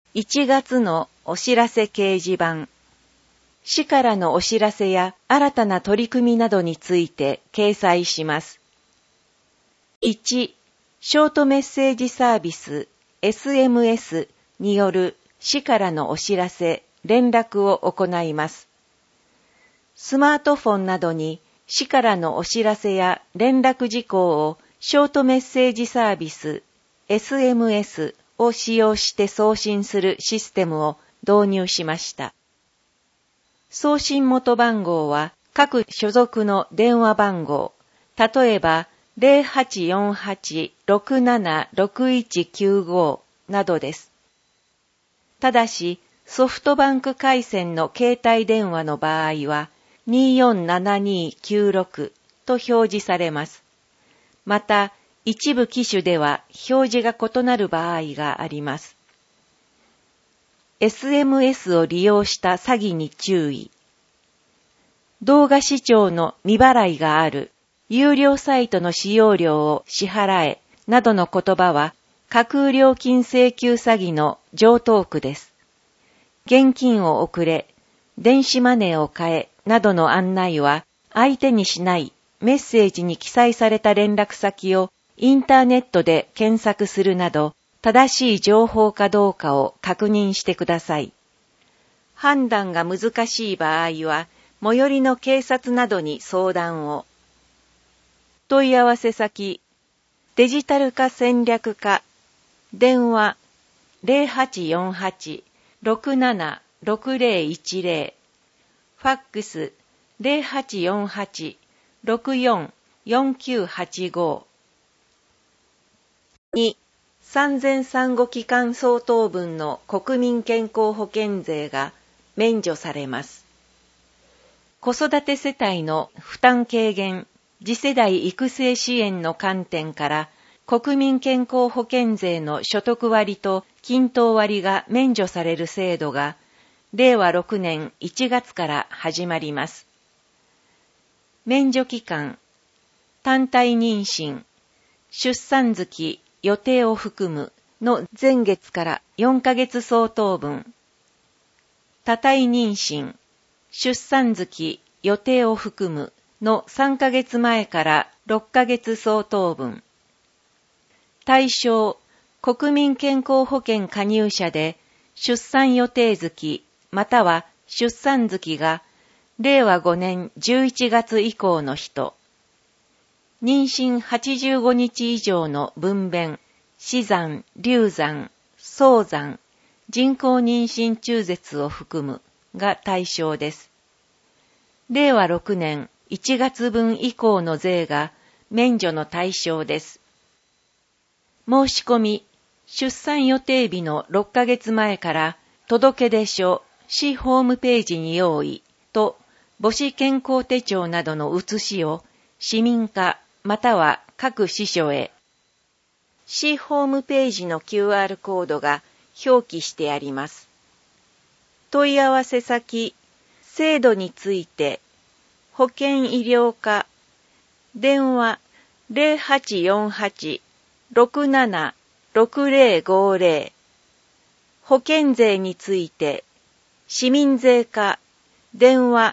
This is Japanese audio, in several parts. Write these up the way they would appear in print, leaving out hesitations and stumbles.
1月のお知らせ掲示板。市からのお知らせや新たな取り組みなどについて掲載します。1、ショートメッセージサービス SMS による市からのお知らせ、連絡を行います。スマートフォンなどに市からのお知らせや連絡事項をショートメッセージサービス SMS を使用して送信するシステムを導入しました。送信元番号は各所属の電話番号、例えば 0848-676195 などです。ただし、ソフトバンク回線の携帯電話の場合は247296と表示されます。また、一部機種では表示が異なる場合があります。SMS を利用した詐欺に注意。動画視聴の未払いがある、有料サイトの使用料を支払え、などの言葉は架空料金請求詐欺の常套句です。現金を送れ、電子マネーを買え、などの案内は相手にしないメッセージに記載された連絡先をインターネットで検索するなど、正しい情報かどうかを確認してください。判断が難しい場合は、最寄りの警察などに相談を。問い合わせ先、デジタル化戦略課、電話0848-676010、ファックス0848-644985。2、産前産後期間相当分の国民健康保険税が免除されます。子育て世帯の負担軽減、次世代育成支援の観点から国民健康保険税の所得割と均等割が免除される制度が令和6年1月から始まります。免除期間、単体妊娠、出産月予定を含むの前月から4ヶ月相当分、多体妊娠、出産月予定を含むの3ヶ月前から6ヶ月相当分、対象、国民健康保険加入者で出産予定月または出産月が令和5年11月以降の人、妊娠85日以上の分娩、死産、流産、早産、人工妊娠中絶を含むが対象です。令和6年1月分以降の税が免除の対象です。申し込み、出産予定日の6ヶ月前から届出書、市ホームページに用意と母子健康手帳などの写しを市民課または各支所へ。市ホームページの QR コードが表記してあります。問い合わせ先、制度について、保健医療課、電話0848-676050、保険税について、市民税課、電話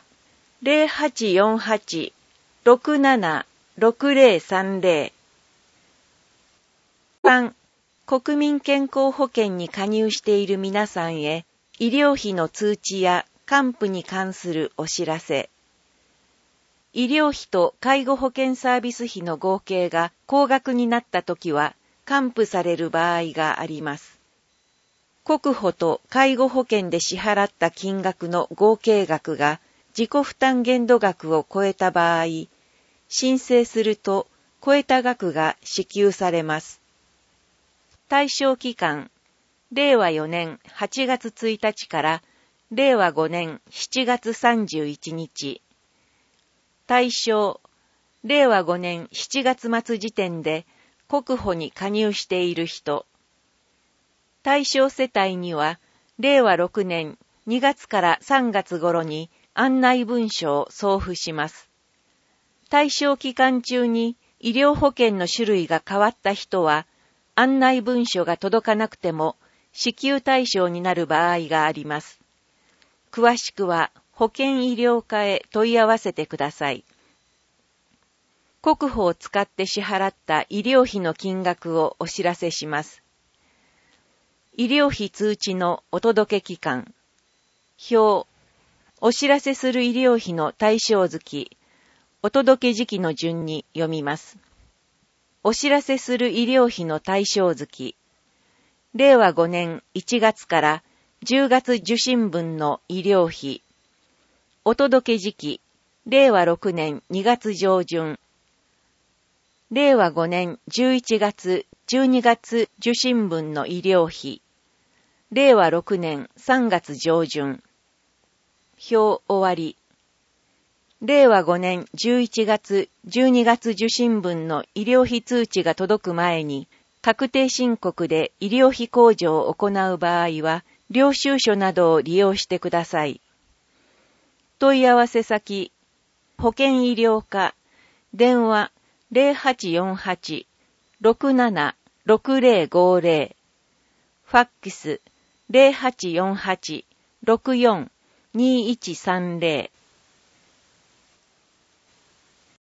0848-676030。3、国民健康保険に加入している皆さんへ、医療費の通知や還付に関するお知らせ。医療費と介護保険サービス費の合計が高額になったときは、還付される場合があります。国保と介護保険で支払った金額の合計額が自己負担限度額を超えた場合、申請すると超えた額が支給されます。対象期間、令和4年8月1日から令和5年7月31日。対象、令和5年7月末時点で国保に加入している人。対象世帯には、令和6年2月から3月頃に案内文書を送付します。対象期間中に医療保険の種類が変わった人は、案内文書が届かなくても、 支給対象になる場合があります。詳しくは保健医療課へ問い合わせてください。国保を使って支払った医療費の金額をお知らせします。医療費通知のお届け期間。表。お知らせする医療費の対象月、お届け時期の順に読みます。お知らせする医療費の対象月。令和5年1月から10月受診分の医療費。お届け時期。令和6年2月上旬。令和5年11月12月受診分の医療費。令和6年3月上旬。表終わり。令和5年11月12月受診分の医療費通知が届く前に、確定申告で医療費控除を行う場合は、領収書などを利用してください。問い合わせ先、保健医療課、電話0848-676050、ファックス0848-64-2130